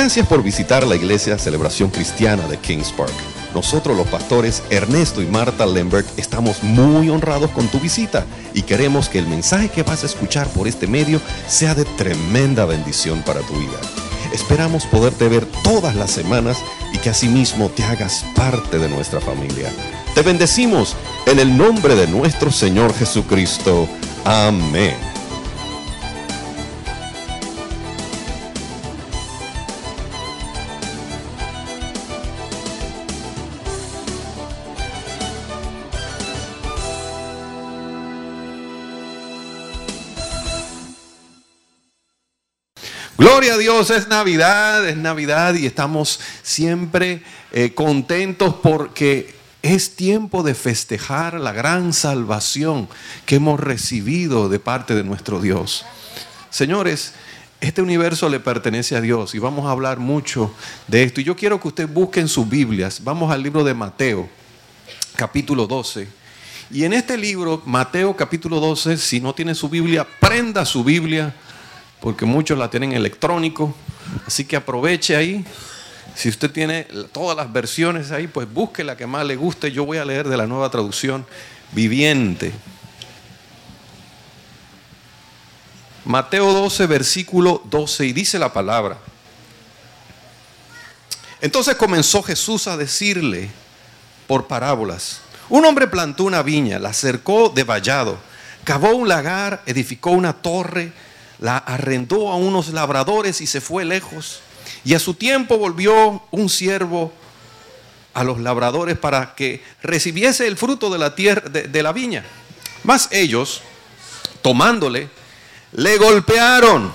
Gracias por visitar la iglesia Celebración Cristiana de Kings Park. Nosotros, los pastores Ernesto y Marta Lambert, estamos muy honrados con tu visita y queremos que el mensaje que vas a escuchar por este medio sea de tremenda bendición para tu vida. Esperamos poderte ver todas las semanas y que asimismo te hagas parte de nuestra familia. Te bendecimos en el nombre de nuestro Señor Jesucristo. Amén. Gloria a Dios, es Navidad y estamos siempre contentos porque es tiempo de festejar la gran salvación que hemos recibido de parte de nuestro Dios. Señores, este universo le pertenece a Dios y vamos a hablar mucho de esto. Y yo quiero que usted busque en sus Biblias. Vamos al libro de Mateo, capítulo 12. Y en este libro, Mateo capítulo 12, si no tiene su Biblia, prenda su Biblia, porque muchos la tienen electrónico, así que aproveche ahí. Si usted tiene todas las versiones ahí, pues busque la que más le guste. Yo voy a leer de la Nueva Traducción Viviente. Mateo 12, versículo 12, y dice la palabra: Entonces comenzó Jesús a decirle por parábolas: Un hombre plantó una viña, la cercó de vallado, cavó un lagar, edificó una torre, la arrendó a unos labradores y se fue lejos. Y a su tiempo volvió un siervo a los labradores para que recibiese el fruto de la tierra, de la viña. Mas ellos, tomándole, le golpearon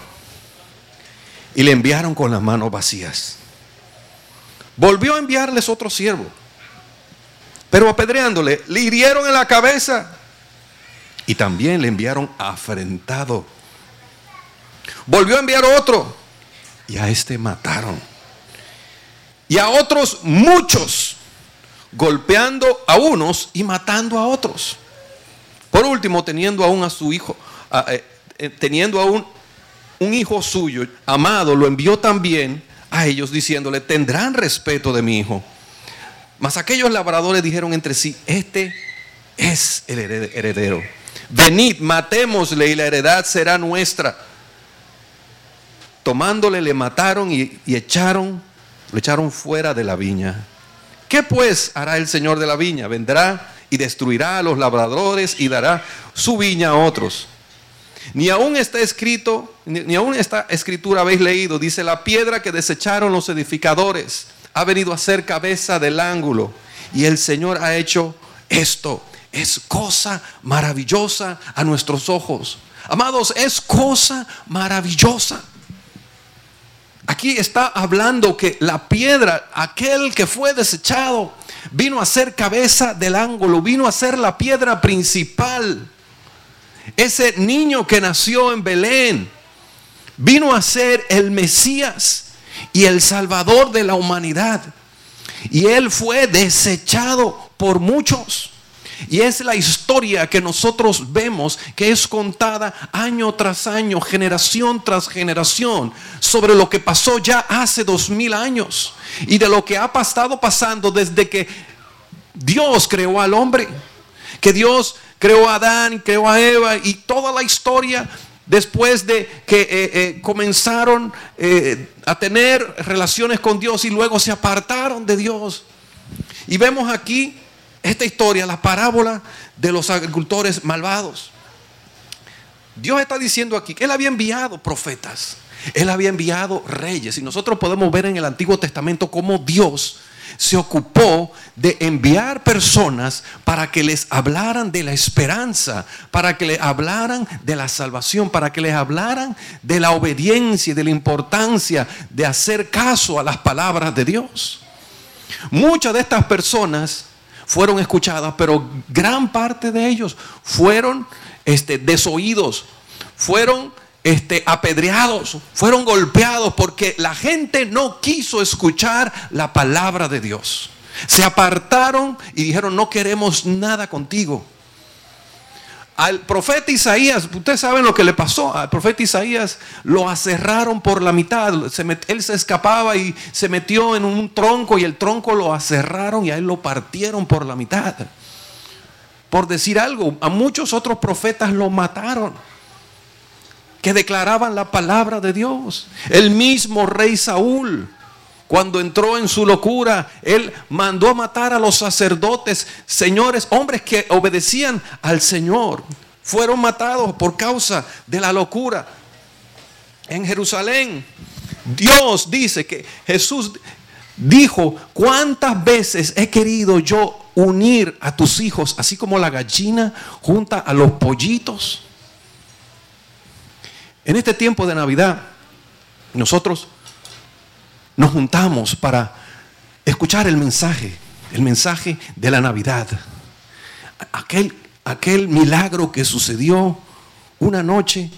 y le enviaron con las manos vacías. Volvió a enviarles otro siervo, pero apedreándole, le hirieron en la cabeza y también le enviaron afrentado. Volvió a enviar otro y a este mataron. Y a otros muchos, golpeando a unos y matando a otros. Por último, teniendo aún a su hijo, teniendo aún un hijo suyo amado, lo envió también a ellos diciéndole: tendrán respeto de mi hijo. Mas aquellos labradores dijeron entre sí: este es el heredero. Venid, matémosle y la heredad será nuestra. Tomándole, le mataron y lo echaron fuera de la viña. ¿Qué pues hará el Señor de la viña? Vendrá y destruirá a los labradores y dará su viña a otros. Ni aún está escrito, ni aún esta escritura habéis leído. Dice: la piedra que desecharon los edificadores ha venido a ser cabeza del ángulo. Y el Señor ha hecho esto. Es cosa maravillosa a nuestros ojos. Amados, es cosa maravillosa. Aquí está hablando que la piedra, aquel que fue desechado, vino a ser cabeza del ángulo, vino a ser la piedra principal. Ese niño que nació en Belén vino a ser el Mesías y el Salvador de la humanidad. Y él fue desechado por muchos. Y es la historia que nosotros vemos, que es contada año tras año, generación tras generación, sobre lo que pasó ya hace 2000 años y de lo que ha estado pasando desde que Dios creó al hombre, que Dios creó a Adán, creó a Eva, y toda la historia después de que comenzaron a tener relaciones con Dios y luego se apartaron de Dios. Y vemos aquí esta historia, la parábola de los agricultores malvados. Dios está diciendo aquí que Él había enviado profetas, Él había enviado reyes. Y nosotros podemos ver en el Antiguo Testamento cómo Dios se ocupó de enviar personas para que les hablaran de la esperanza, para que les hablaran de la salvación, para que les hablaran de la obediencia y de la importancia de hacer caso a las palabras de Dios. Muchas de estas personas fueron escuchadas, pero gran parte de ellos fueron desoídos, fueron apedreados, fueron golpeados porque la gente no quiso escuchar la palabra de Dios. Se apartaron y dijeron: no queremos nada contigo. Al profeta Isaías, ustedes saben lo que le pasó. Al profeta Isaías lo aserraron por la mitad. Él se escapaba y se metió en un tronco y el tronco lo aserraron y a él lo partieron por la mitad. Por decir algo, a muchos otros profetas lo mataron, que declaraban la palabra de Dios. El mismo rey Saúl, cuando entró en su locura, él mandó a matar a los sacerdotes, señores, hombres que obedecían al Señor. Fueron matados por causa de la locura. En Jerusalén, Dios dice que Jesús dijo: ¿cuántas veces he querido yo unir a tus hijos, así como la gallina junta a los pollitos? En este tiempo de Navidad, nosotros nos juntamos para escuchar el mensaje de la Navidad. Aquel milagro que sucedió una noche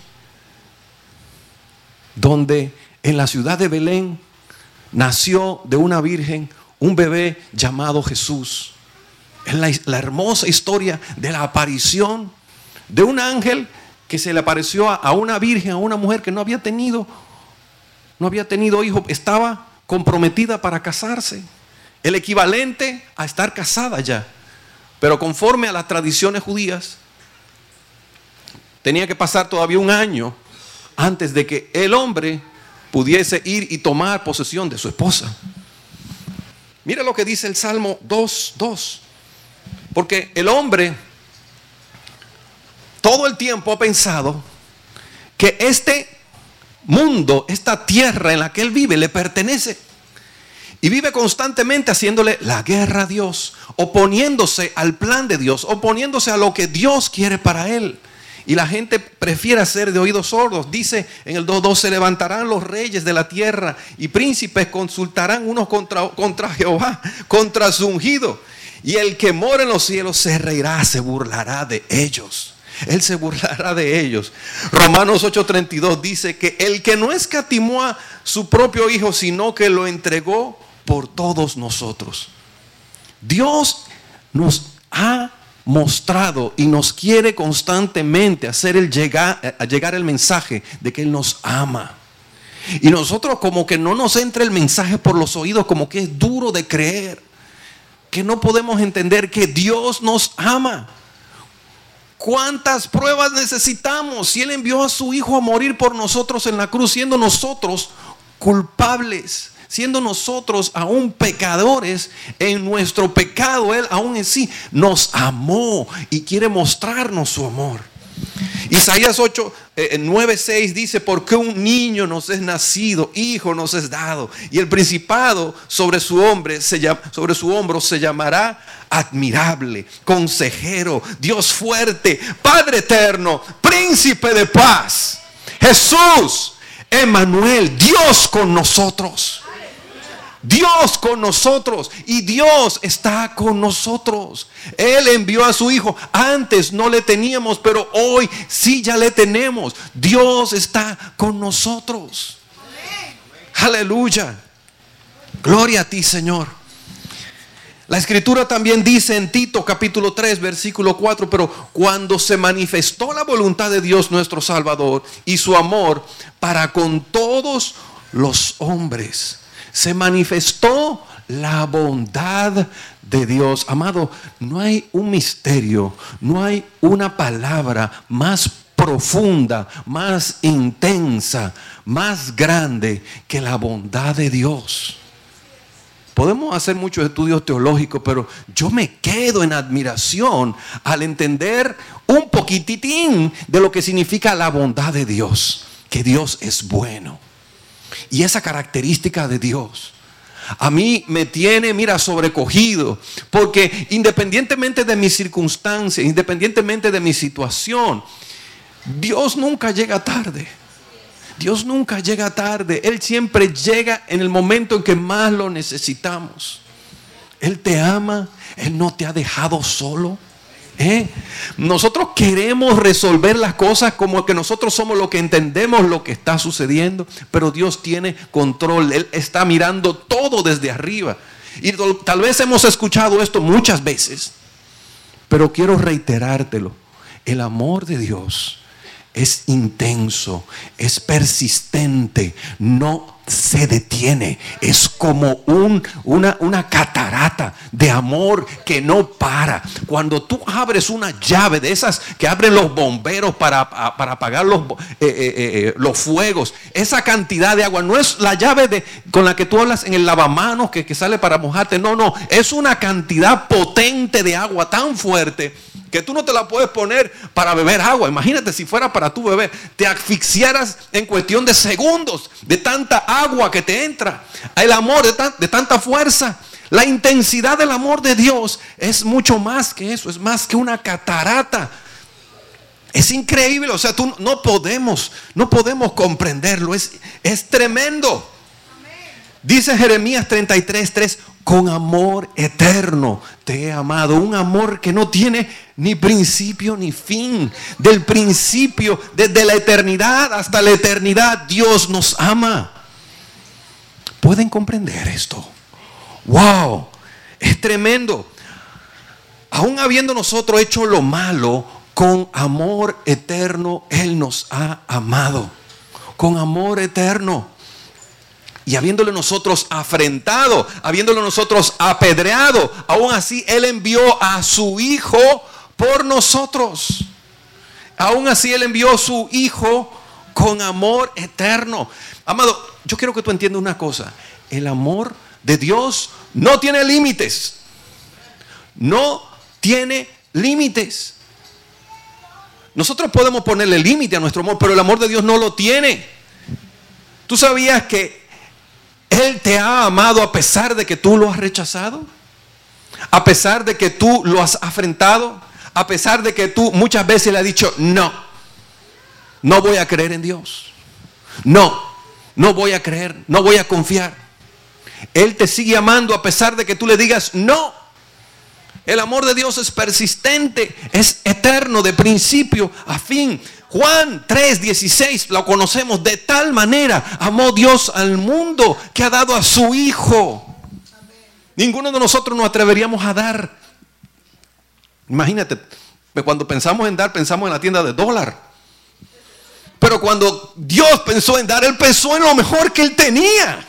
donde en la ciudad de Belén nació de una virgen un bebé llamado Jesús. Es la hermosa historia de la aparición de un ángel que se le apareció a una virgen, a una mujer que no había tenido hijo, estaba comprometida para casarse, el equivalente a estar casada ya, pero conforme a las tradiciones judías tenía que pasar todavía un año antes de que el hombre pudiese ir y tomar posesión de su esposa. Mira lo que dice el Salmo 2:2, porque el hombre todo el tiempo ha pensado que este mundo, esta tierra en la que él vive, le pertenece. Y vive constantemente haciéndole la guerra a Dios, oponiéndose al plan de Dios, oponiéndose a lo que Dios quiere para él. Y la gente prefiere hacer de oídos sordos. Dice en el 2:2: se levantarán los reyes de la tierra y príncipes consultarán unos contra Jehová, contra su ungido. Y el que mora en los cielos se reirá, se burlará de ellos. Él se burlará de ellos. Romanos 8:32 dice que el que no escatimó a su propio hijo, sino que lo entregó por todos nosotros. Dios nos ha mostrado y nos quiere constantemente hacer llegar el mensaje de que Él nos ama. Y nosotros como que no nos entra el mensaje por los oídos, como que es duro de creer, que no podemos entender que Dios nos ama. ¿Cuántas pruebas necesitamos? Si Él envió a su Hijo a morir por nosotros en la cruz, siendo nosotros culpables, siendo nosotros aún pecadores, en nuestro pecado Él aún en sí nos amó y quiere mostrarnos su amor. Isaías 9:6 dice: porque un niño nos es nacido, hijo nos es dado, y el principado sobre su hombro se llamará admirable, consejero, Dios fuerte, Padre eterno, príncipe de paz. Jesús, Emmanuel, Dios con nosotros. Dios con nosotros, y Dios está con nosotros. Él envió a su Hijo. Antes no le teníamos, pero hoy sí ya le tenemos. Dios está con nosotros. Aleluya. Gloria a ti, Señor. La Escritura también dice en Tito capítulo 3 versículo 4: pero cuando se manifestó la voluntad de Dios nuestro Salvador y su amor para con todos los hombres, se manifestó la bondad de Dios. Amado, no hay un misterio, no hay una palabra más profunda, más intensa, más grande que la bondad de Dios. Podemos hacer muchos estudios teológicos, pero yo me quedo en admiración al entender un poquititín de lo que significa la bondad de Dios, que Dios es bueno. Y esa característica de Dios a mí me tiene, sobrecogido, porque independientemente de mis circunstancias, independientemente de mi situación, Dios nunca llega tarde. Dios nunca llega tarde. Él siempre llega en el momento en que más lo necesitamos. Él te ama. Él no te ha dejado solo. Nosotros queremos resolver las cosas como que nosotros somos los que entendemos lo que está sucediendo, pero Dios tiene control. Él está mirando todo desde arriba. Y tal vez hemos escuchado esto muchas veces, pero quiero reiterártelo. El amor de Dios es intenso, es persistente, no se detiene. Es como una catarata de amor que no para. Cuando tú abres una llave de esas que abren los bomberos para apagar los fuegos, esa cantidad de agua no es la llave con la que tú hablas en el lavamanos que sale para mojarte. No, es una cantidad potente de agua tan fuerte que tú no te la puedes poner para beber agua. Imagínate si fuera para tu beber, te asfixiaras en cuestión de segundos de tanta agua que te entra. El amor de tanta fuerza. La intensidad del amor de Dios es mucho más que eso, es más que una catarata. Es increíble, o sea, no podemos comprenderlo, es tremendo. Dice Jeremías 33:3, con amor eterno te he amado. Un amor que no tiene ni principio ni fin. Del principio, desde la eternidad hasta la eternidad, Dios nos ama. ¿Pueden comprender esto? ¡Wow! Es tremendo. Aún habiendo nosotros hecho lo malo, con amor eterno Él nos ha amado. Con amor eterno. Y habiéndole nosotros afrentado, habiéndole nosotros apedreado, aún así Él envió a su Hijo por nosotros. Aún así Él envió a su Hijo con amor eterno. Amado, yo quiero que tú entiendas una cosa. El amor de Dios no tiene límites. No tiene límites. Nosotros podemos ponerle límite a nuestro amor, pero el amor de Dios no lo tiene. ¿Tú sabías que Él te ha amado a pesar de que tú lo has rechazado? A pesar de que tú lo has afrentado. A pesar de que tú muchas veces le has dicho, no voy a creer en Dios. No voy a creer, no voy a confiar. Él te sigue amando a pesar de que tú le digas no. El amor de Dios es persistente, es eterno, de principio a fin. Juan 3:16 lo conocemos. De tal manera amó Dios al mundo que ha dado a su Hijo. Ninguno de nosotros nos atreveríamos a dar. Imagínate, cuando pensamos en dar, pensamos en la tienda de dólar. Pero cuando Dios pensó en dar, Él pensó en lo mejor que Él tenía.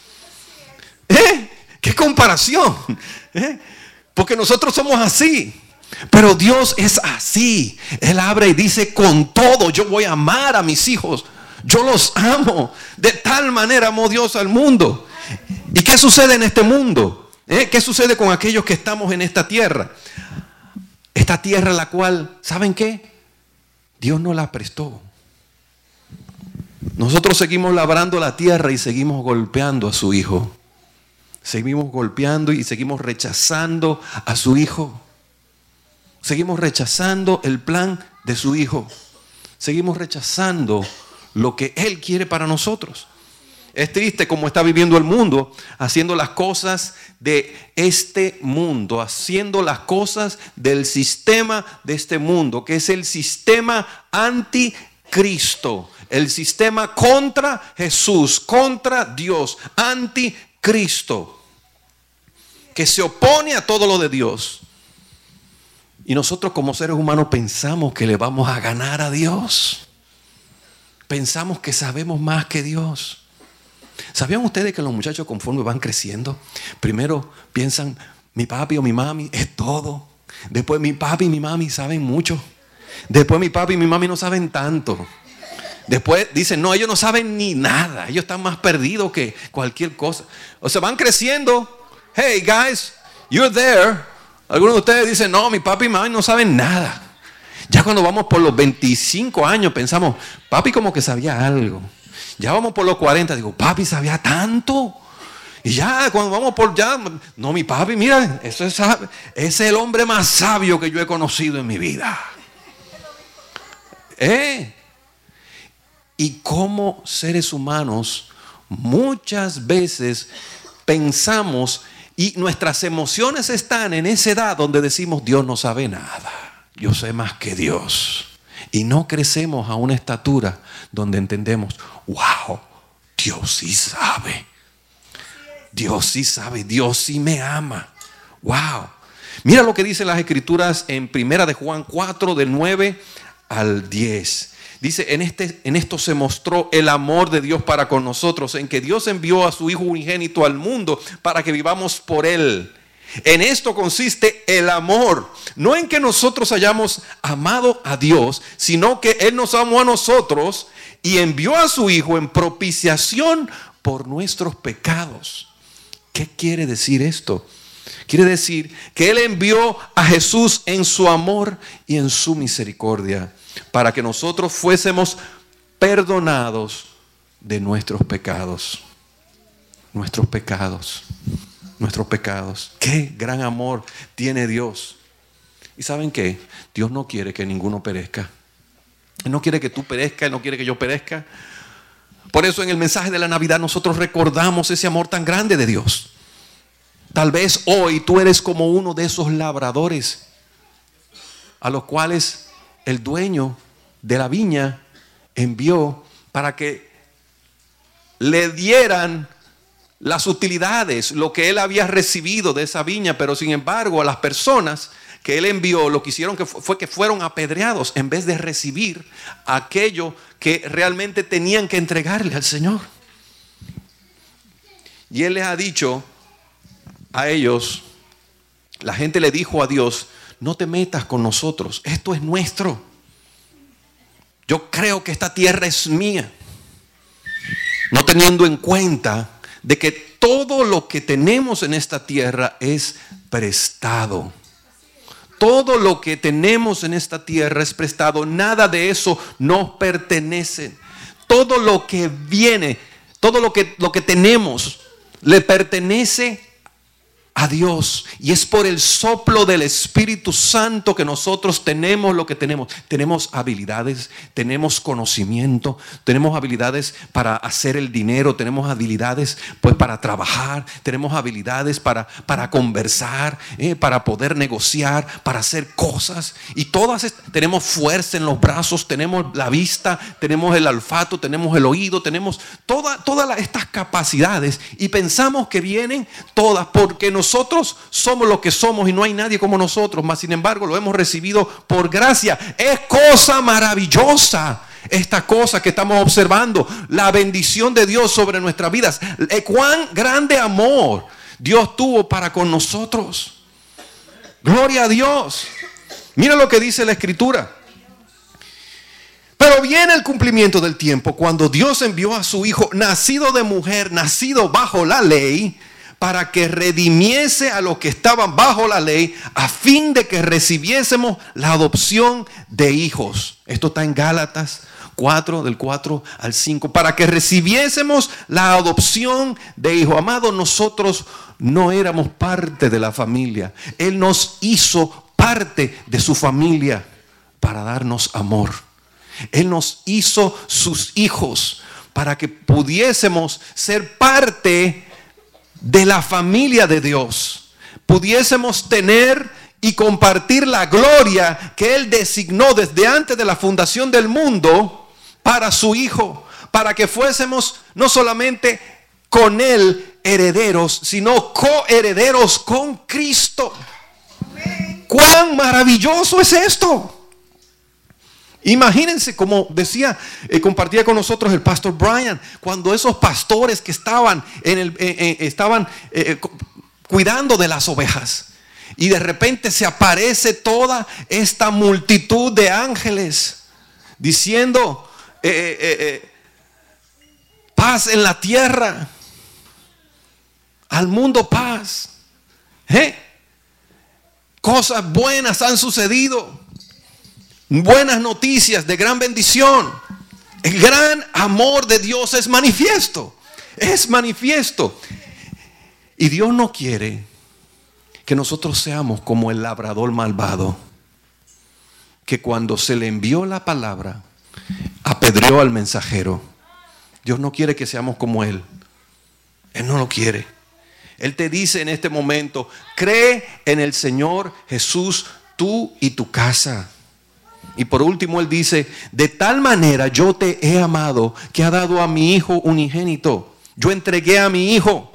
¿Qué comparación? Porque nosotros somos así. Pero Dios es así. Él abre y dice, con todo yo voy a amar a mis hijos. Yo los amo. De tal manera amó Dios al mundo. ¿Y qué sucede en este mundo? ¿Qué sucede con aquellos que estamos en esta tierra? Esta tierra la cual, ¿saben qué? Dios nos la prestó. Nosotros seguimos labrando la tierra y seguimos golpeando a su Hijo. Seguimos golpeando y seguimos rechazando a su Hijo. Seguimos rechazando el plan de su Hijo. Seguimos rechazando lo que Él quiere para nosotros. Es triste como está viviendo el mundo, haciendo las cosas de este mundo, haciendo las cosas del sistema de este mundo, que es el sistema anticristo, el sistema contra Jesús, contra Dios, anticristo, que se opone a todo lo de Dios. Y nosotros como seres humanos pensamos que le vamos a ganar a Dios. Pensamos que sabemos más que Dios. ¿Sabían ustedes que los muchachos conforme van creciendo, primero piensan, mi papi o mi mami es todo? Después mi papi y mi mami saben mucho. Después mi papi y mi mami no saben tanto. Después dicen, no, ellos no saben ni nada. Ellos están más perdidos que cualquier cosa. O sea, van creciendo. Hey guys, you're there. Algunos de ustedes dicen, no, mi papi y mi mami no saben nada. Ya cuando vamos por los 25 años pensamos, papi como que sabía algo. Ya vamos por los 40, digo, papi sabía tanto. Y ya cuando vamos por ya, no, mi papi, mira, es el hombre más sabio que yo he conocido en mi vida. Y como seres humanos, muchas veces pensamos y nuestras emociones están en esa edad donde decimos, Dios no sabe nada. Yo sé más que Dios. Y no crecemos a una estatura donde entendemos, wow, Dios sí sabe. Dios sí sabe, Dios sí me ama. Wow. Mira lo que dicen las escrituras en Primera de Juan 4, del 9 al 10. Dice, en esto se mostró el amor de Dios para con nosotros, en que Dios envió a su Hijo unigénito al mundo para que vivamos por Él. En esto consiste el amor, no en que nosotros hayamos amado a Dios, sino que Él nos amó a nosotros y envió a su Hijo en propiciación por nuestros pecados. ¿Qué quiere decir esto? Quiere decir que Él envió a Jesús en su amor y en su misericordia para que nosotros fuésemos perdonados de nuestros pecados. Nuestros pecados. Nuestros pecados. Qué gran amor tiene Dios. ¿Y saben qué? Dios no quiere que ninguno perezca. Él no quiere que tú perezcas, Él no quiere que yo perezca. Por eso en el mensaje de la Navidad nosotros recordamos ese amor tan grande de Dios. Tal vez hoy tú eres como uno de esos labradores a los cuales el dueño de la viña envió para que le dieran las utilidades, lo que él había recibido de esa viña, pero sin embargo a las personas que él envió lo que hicieron fue que fueron apedreados en vez de recibir aquello que realmente tenían que entregarle al Señor. Y él les ha dicho a ellos, la gente le dijo a Dios, no te metas con nosotros, esto es nuestro. Yo creo que esta tierra es mía. No teniendo en cuenta de que todo lo que tenemos en esta tierra es prestado. Todo lo que tenemos en esta tierra es prestado. Nada de eso nos pertenece. Todo lo que viene, todo lo que tenemos le pertenece a Dios, y es por el soplo del Espíritu Santo que nosotros tenemos lo que tenemos. Tenemos habilidades, tenemos conocimiento, tenemos habilidades para hacer el dinero, tenemos habilidades pues para trabajar, tenemos habilidades para conversar, para poder negociar, para hacer cosas, y tenemos fuerza en los brazos, tenemos la vista, tenemos el olfato, tenemos el oído, tenemos todas estas capacidades, y pensamos que vienen todas porque nosotros somos lo que somos y no hay nadie como nosotros, mas sin embargo lo hemos recibido por gracia. Es cosa maravillosa esta cosa que estamos observando, la bendición de Dios sobre nuestras vidas. Cuán grande amor Dios tuvo para con nosotros. Gloria a Dios. Mira lo que dice la Escritura. Pero viene el cumplimiento del tiempo, cuando Dios envió a su Hijo, nacido de mujer, nacido bajo la ley, para que redimiese a los que estaban bajo la ley, a fin de que recibiésemos la adopción de hijos. Esto está en Gálatas 4, del 4 al 5. Para que recibiésemos la adopción de hijos. Amados, nosotros no éramos parte de la familia. Él nos hizo parte de su familia para darnos amor. Él nos hizo sus hijos para que pudiésemos ser parte de la familia de Dios, pudiésemos tener y compartir la gloria que Él designó desde antes de la fundación del mundo para su Hijo, para que fuésemos no solamente con Él herederos, sino coherederos con Cristo. ¡Cuán maravilloso es esto! Imagínense, como decía, compartía con nosotros el pastor Brian, cuando esos pastores que estaban cuidando de las ovejas, y de repente se aparece toda esta multitud de ángeles diciendo paz en la tierra, al mundo paz, cosas buenas han sucedido. Buenas noticias de gran bendición. El gran amor de Dios es manifiesto. Es manifiesto. Y Dios no quiere que nosotros seamos como el labrador malvado, que cuando se le envió la palabra apedreó al mensajero. Dios no quiere que seamos como Él. Él no lo quiere. Él te dice en este momento: cree en el Señor Jesús, tú y tu casa. Y por último Él dice: de tal manera yo te he amado, que ha dado a mi Hijo unigénito. Yo entregué a mi Hijo.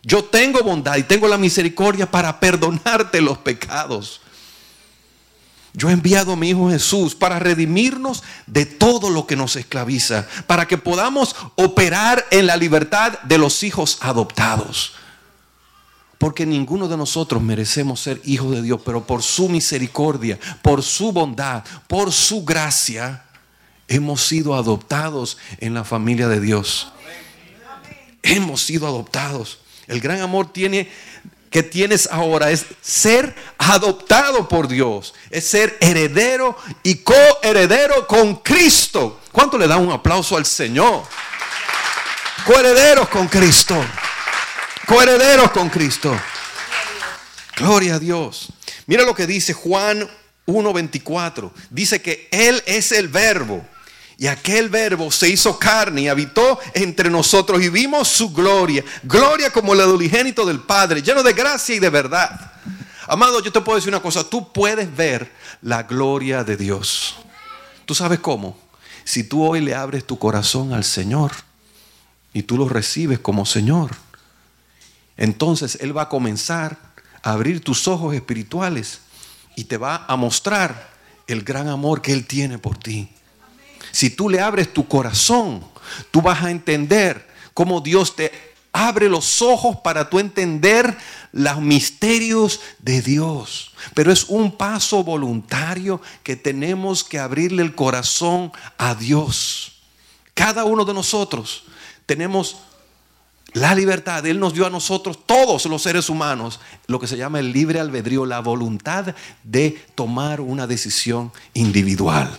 Yo tengo bondad y tengo la misericordia para perdonarte los pecados. Yo he enviado a mi Hijo Jesús para redimirnos de todo lo que nos esclaviza, para que podamos operar en la libertad de los hijos adoptados. Porque ninguno de nosotros merecemos ser hijos de Dios, pero por su misericordia, por su bondad, por su gracia, hemos sido adoptados en la familia de Dios. Hemos sido adoptados. El gran amor que tienes ahora es ser adoptado por Dios, es ser heredero y coheredero con Cristo. ¿Cuánto le da un aplauso al Señor? Coherederos con Cristo. Coherederos con Cristo. Gloria a Dios. Mira lo que dice Juan 1:24. Dice que Él es el Verbo. Y aquel Verbo se hizo carne y habitó entre nosotros y vimos su gloria. Gloria como la del unigénito del Padre, lleno de gracia y de verdad. Amado, yo te puedo decir una cosa. Tú puedes ver la gloria de Dios. ¿Tú sabes cómo? Si tú hoy le abres tu corazón al Señor y tú lo recibes como Señor, entonces Él va a comenzar a abrir tus ojos espirituales y te va a mostrar el gran amor que Él tiene por ti. Si tú le abres tu corazón, tú vas a entender cómo Dios te abre los ojos para tú entender los misterios de Dios. Pero es un paso voluntario que tenemos que abrirle el corazón a Dios. Cada uno de nosotros tenemos la libertad. Él nos dio a nosotros, todos los seres humanos, lo que se llama el libre albedrío, la voluntad de tomar una decisión individual.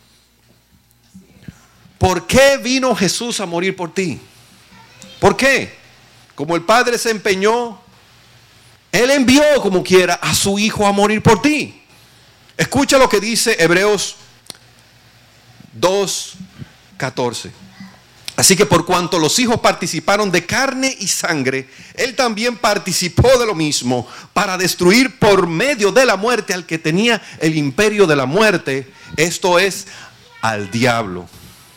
¿Por qué vino Jesús a morir por ti? ¿Por qué? Como el Padre se empeñó, Él envió como quiera a su Hijo a morir por ti. Escucha lo que dice Hebreos 2:14. Así que por cuanto los hijos participaron de carne y sangre, Él también participó de lo mismo para destruir por medio de la muerte al que tenía el imperio de la muerte, esto es, al diablo.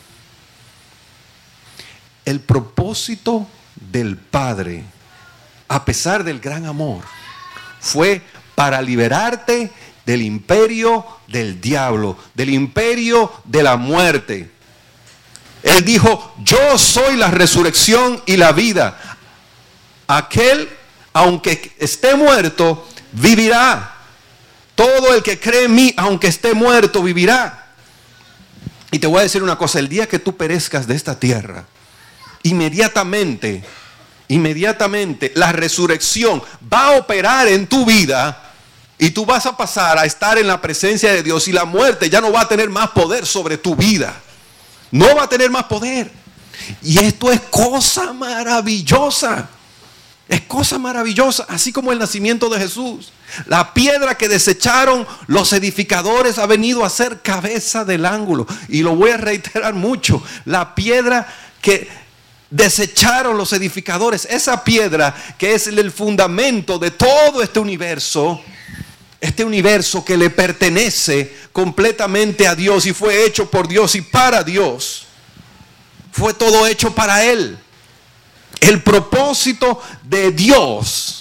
El propósito del Padre, a pesar del gran amor, fue para liberarte del imperio del diablo, del imperio de la muerte. Él dijo: yo soy la resurrección y la vida. Aquel, aunque esté muerto, vivirá. Todo el que cree en mí, aunque esté muerto, vivirá. Y te voy a decir una cosa: el día que tú perezcas de esta tierra, inmediatamente la resurrección va a operar en tu vida y tú vas a pasar a estar en la presencia de Dios, y la muerte ya no va a tener más poder sobre tu vida. No va a tener más poder. Y esto es cosa maravillosa. Es cosa maravillosa, así como el nacimiento de Jesús. La piedra que desecharon los edificadores ha venido a ser cabeza del ángulo. Y lo voy a reiterar mucho. La piedra que desecharon los edificadores, esa piedra que es el fundamento de todo este universo que le pertenece completamente a Dios y fue hecho por Dios y para Dios, fue todo hecho para Él. El propósito de Dios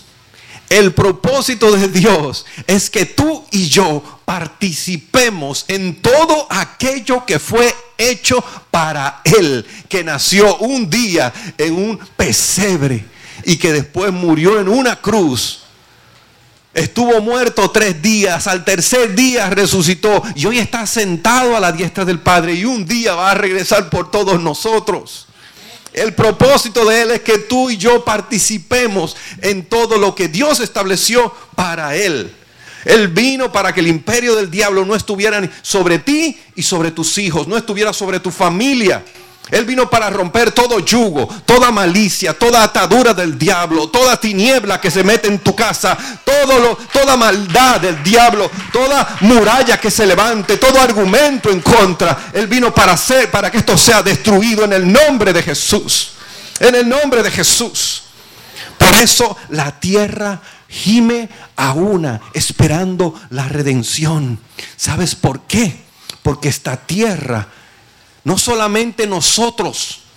es que tú y yo participemos en todo aquello que fue hecho para Él, que nació un día en un pesebre y que después murió en una cruz. Estuvo muerto 3 días, al tercer día resucitó y hoy está sentado a la diestra del Padre, y un día va a regresar por todos nosotros. El propósito de Él es que tú y yo participemos en todo lo que Dios estableció para Él. Él vino para que el imperio del diablo no estuviera sobre ti y sobre tus hijos, no estuviera sobre tu familia. Él vino para romper todo yugo, toda malicia, toda atadura del diablo, toda tiniebla que se mete en tu casa, toda maldad del diablo, toda muralla que se levante, todo argumento en contra. Él vino para que esto sea destruido en el nombre de Jesús. En el nombre de Jesús. Por eso la tierra gime a una, esperando la redención. ¿Sabes por qué? Porque esta tierra, no solamente nosotros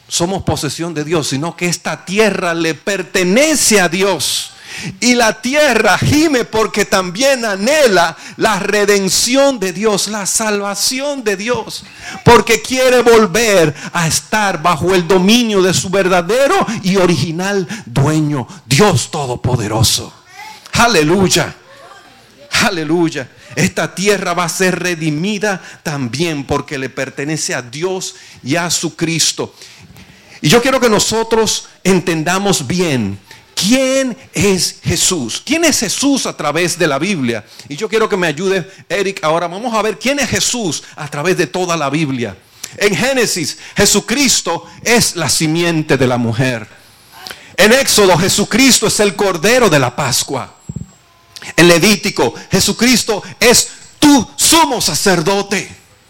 somos posesión de Dios, sino que esta tierra le pertenece a Dios. Y la tierra gime porque también anhela la redención de Dios, la salvación de Dios, porque quiere volver a estar bajo el dominio de su verdadero y original dueño, Dios Todopoderoso. Aleluya, aleluya. Esta tierra va a ser redimida también porque le pertenece a Dios y a su Cristo. Y yo quiero que nosotros entendamos bien quién es Jesús. ¿Quién es Jesús a través de la Biblia? Y yo quiero que me ayude Eric ahora. Vamos a ver quién es Jesús a través de toda la Biblia. En Génesis, Jesucristo es la simiente de la mujer. En Éxodo, Jesucristo es el Cordero de la Pascua. En Levítico, Jesucristo es tu sumo sacerdote.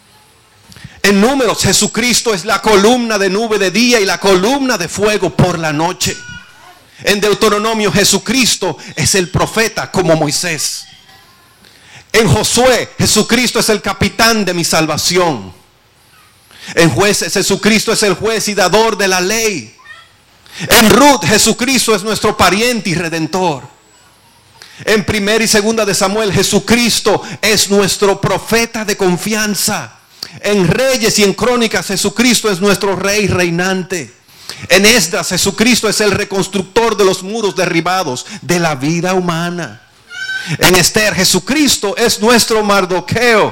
En Números, Jesucristo es la columna de nube de día y la columna de fuego por la noche. En Deuteronomio, Jesucristo es el profeta como Moisés. En Josué, Jesucristo es el capitán de mi salvación. En Jueces, Jesucristo es el juez y dador de la ley. En Ruth, Jesucristo es nuestro pariente y redentor. En Primera y Segunda de Samuel, Jesucristo es nuestro profeta de confianza. En Reyes y en Crónicas, Jesucristo es nuestro rey reinante. En Esdras, Jesucristo es el reconstructor de los muros derribados de la vida humana. En Esther, Jesucristo es nuestro Mardoqueo.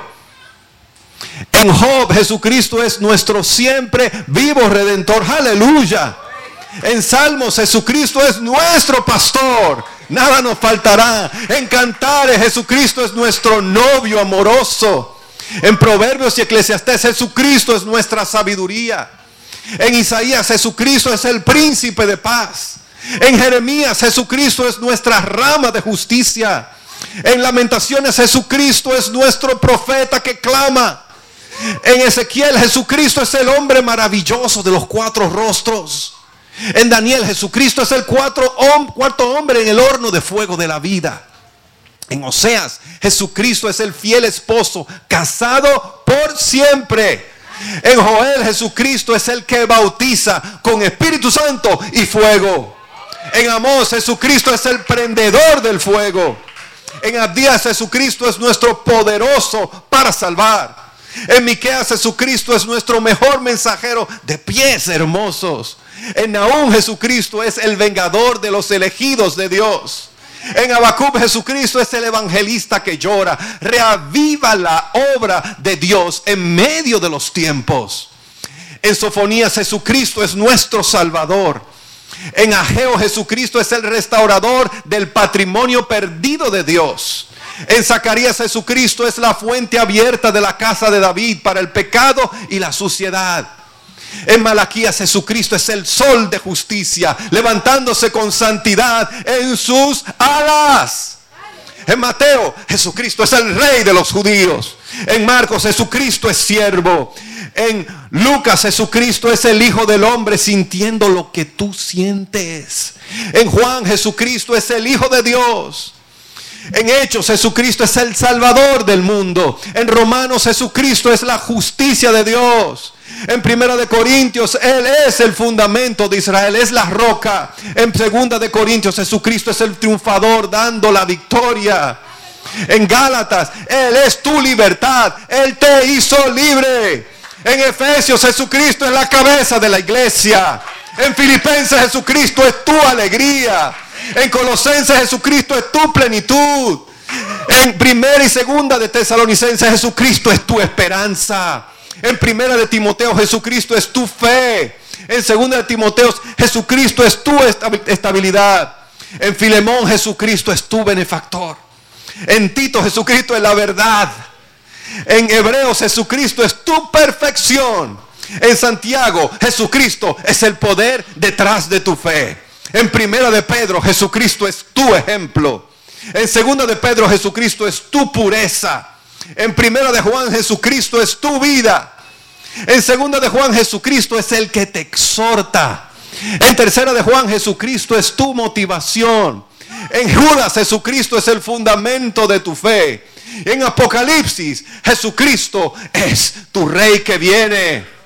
En Job, Jesucristo es nuestro siempre vivo redentor. Aleluya. En Salmos, Jesucristo es nuestro pastor. Nada nos faltará. En Cantares, Jesucristo es nuestro novio amoroso. En Proverbios y Eclesiastés, Jesucristo es nuestra sabiduría. En Isaías, Jesucristo es el príncipe de paz. En Jeremías, Jesucristo es nuestra rama de justicia. En Lamentaciones, Jesucristo es nuestro profeta que clama. En Ezequiel, Jesucristo es el hombre maravilloso de los 4 rostros. En Daniel, Jesucristo es el cuarto hombre en el horno de fuego de la vida. En Oseas, Jesucristo es el fiel esposo, casado por siempre. En Joel, Jesucristo es el que bautiza con Espíritu Santo y fuego. En Amós, Jesucristo es el prendedor del fuego. En Abdías, Jesucristo es nuestro poderoso para salvar. En Miqueas, Jesucristo es nuestro mejor mensajero de pies hermosos. En Nahum, Jesucristo es el vengador de los elegidos de Dios. En Habacuc, Jesucristo es el evangelista que llora. Reaviva la obra de Dios en medio de los tiempos. En Sofonías, Jesucristo es nuestro Salvador. En Ageo, Jesucristo es el restaurador del patrimonio perdido de Dios. En Zacarías, Jesucristo es la fuente abierta de la casa de David para el pecado y la suciedad. En Malaquías, Jesucristo es el sol de justicia, levantándose con santidad en sus alas. En Mateo, Jesucristo es el rey de los judíos. En Marcos, Jesucristo es siervo. En Lucas, Jesucristo es el Hijo del Hombre sintiendo lo que tú sientes. En Juan, Jesucristo es el Hijo de Dios. En Hechos, Jesucristo es el Salvador del mundo. En Romanos, Jesucristo es la justicia de Dios. En Primera de Corintios, Él es el fundamento de Israel, es la roca. En Segunda de Corintios, Jesucristo es el triunfador dando la victoria. En Gálatas, Él es tu libertad, Él te hizo libre. En Efesios, Jesucristo es la cabeza de la iglesia. En Filipenses, Jesucristo es tu alegría. En Colosenses, Jesucristo es tu plenitud. En Primera y Segunda de Tesalonicenses, Jesucristo es tu esperanza. En Primera de Timoteo, Jesucristo es tu fe. En Segunda de Timoteo, Jesucristo es tu estabilidad. En Filemón, Jesucristo es tu benefactor. En Tito, Jesucristo es la verdad. En Hebreos, Jesucristo es tu perfección. En Santiago, Jesucristo es el poder detrás de tu fe. En Primera de Pedro, Jesucristo es tu ejemplo. En Segunda de Pedro, Jesucristo es tu pureza. En Primera de Juan, Jesucristo es tu vida. En Segunda de Juan, Jesucristo es el que te exhorta. En Tercera de Juan, Jesucristo es tu motivación. En Judas, Jesucristo es el fundamento de tu fe. En Apocalipsis, Jesucristo es tu rey que viene.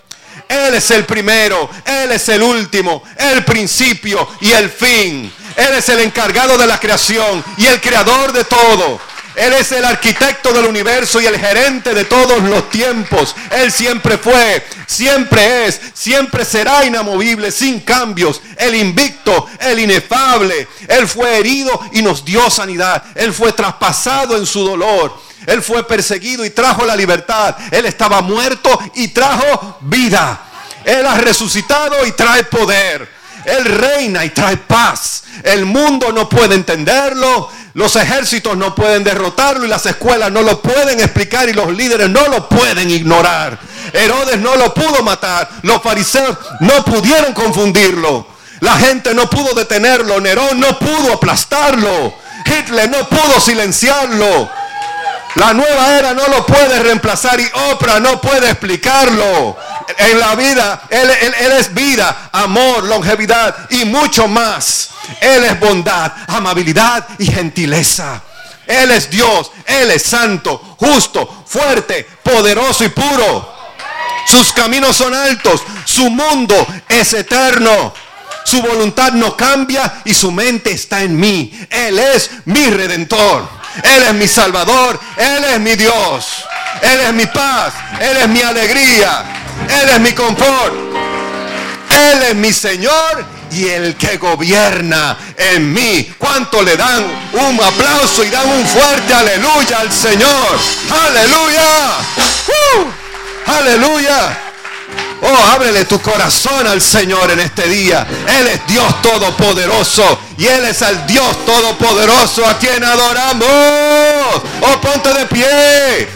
Él es el primero, Él es el último, el principio y el fin. Él es el encargado de la creación y el creador de todo. Él es el arquitecto del universo y el gerente de todos los tiempos. Él siempre fue, siempre es, siempre será inamovible, sin cambios. El invicto, el inefable. Él fue herido y nos dio sanidad. Él fue traspasado en su dolor. Él fue perseguido y trajo la libertad. Él estaba muerto y trajo vida. Él ha resucitado y trae poder. Él reina y trae paz. El mundo no puede entenderlo. Los ejércitos no pueden derrotarlo y las escuelas no lo pueden explicar y los líderes no lo pueden ignorar. Herodes no lo pudo matar. Los fariseos no pudieron confundirlo. La gente no pudo detenerlo. Nerón no pudo aplastarlo. Hitler no pudo silenciarlo. La nueva era no lo puede reemplazar y Oprah no puede explicarlo. En la vida, Él es vida, amor, longevidad y mucho más. Él es bondad, amabilidad y gentileza. Él es Dios, Él es santo, justo, fuerte, poderoso y puro. Sus caminos son altos, su mundo es eterno. Su voluntad no cambia y su mente está en mí. Él es mi redentor. Él es mi salvador. Él es mi Dios. Él es mi paz. Él es mi alegría. Él es mi confort. Él es mi Señor y el que gobierna en mí. ¿Cuánto le dan un aplauso y dan un fuerte aleluya al Señor? ¡Aleluya! ¡Aleluya! Oh, ábrele tu corazón al Señor en este día. Él es Dios todopoderoso y Él es el Dios todopoderoso a quien adoramos. Oh, ponte de pie.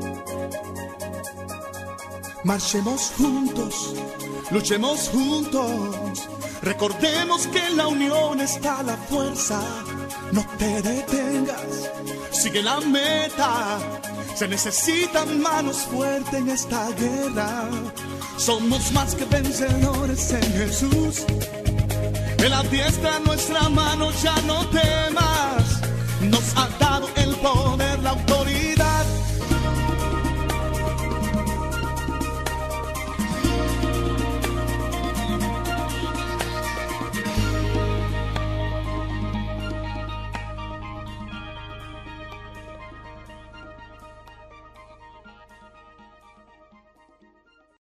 Marchemos juntos, luchemos juntos. Recordemos que en la unión está la fuerza. No te detengas, sigue la meta. Se necesitan manos fuertes en esta guerra. Somos más que vencedores en Jesús. Él adiestra nuestra mano, ya no temas. Nos ha dado